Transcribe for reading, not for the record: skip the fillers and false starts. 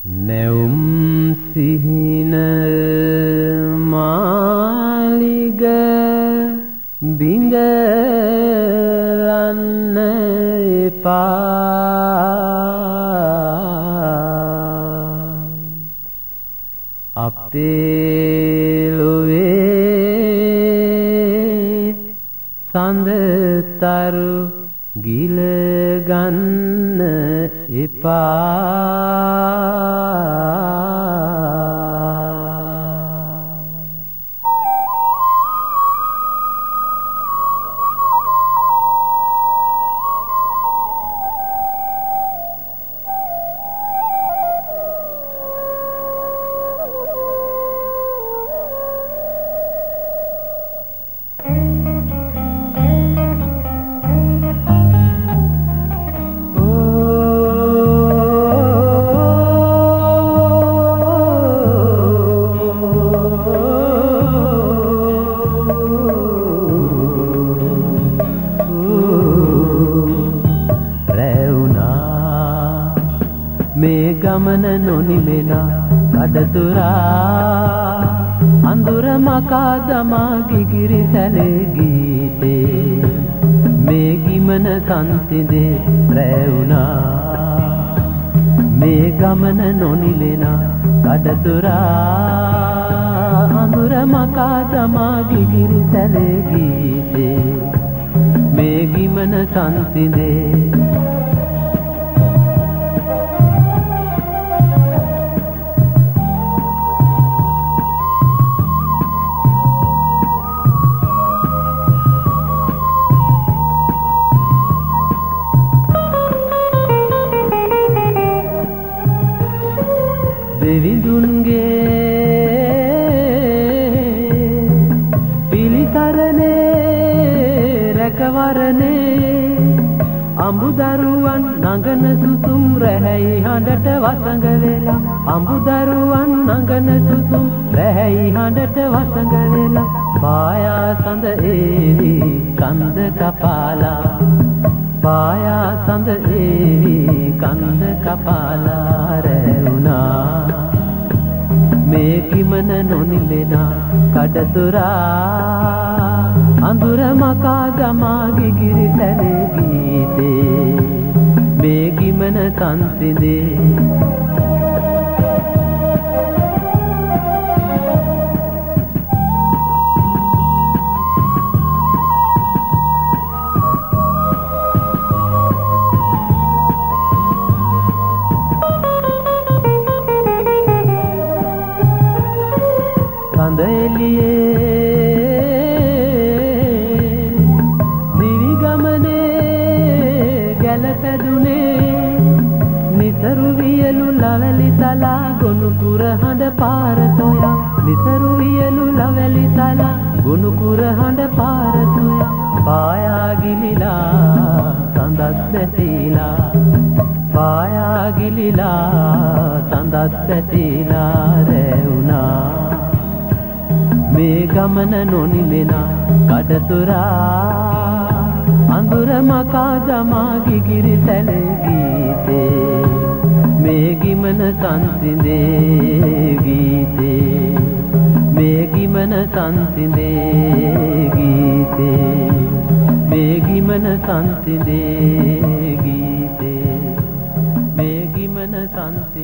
නැවුම් සිහින මාලිග බිඳලන්න එපා අපේ ලොවේ සඳතරු ගිල ගන්න එපා මේ ගමන නොනිමෙනා කඩතුරා අඳුර මකා දමා ගිගිරි සැලේ ගීතේ මේ ගිමන සංසිඳේ රැවුනා මේ ගමන නොනිමෙනා කඩතුරා අඳුර මකා දමා ගිගිරි සැලේ ගීතේ මේ ගිමන සංසිඳේ දෙවිඳුන්ගේ පිළිසරණේ රැකවරණේ අඹුදරුවන් නගන සුසුම් රැහැයි හඬට වසඟ වෙලා අඹුදරුවන් නගන සුසුම් රැහැයි හඬට වසඟ වෙලා පායා සඳ ඒවි කන්ද කපාලා පායා සඳ ඒවි කන්ද කපාලා රැවුනා මේ කිමන නොනිමෙනා කඩතුරා අඳුර මකා දමා ගිගිරි සැලේ ගීතේ මේ කිමන සංසිඳේ කඳ එළියේ දිවි ගමනේ ගැලපැදුනේ නිසරු වියලු ලවැලි තලා ගොනු කුර හඬ පාර සොයා නිසරු වියලු ලවැලි තලා ගොනු කුර හඬ පාර සොයා පායා ගිලිලා සඳක් දැසීලා පායා ගිලිලා සඳක් දැසීලා රැවුනා මේ ගමන නොනිමෙනා කඩතුරා අඳුර මකා දමා ගිගිරි සැලේ ගීතේ මේ ගිමන සංසිඳේ ගීතේ මේ ගිමන සංසිඳේ ගීතේ මේ ගිමන සංසිඳේ ගීතේ මේ ගිමන සංසිඳේ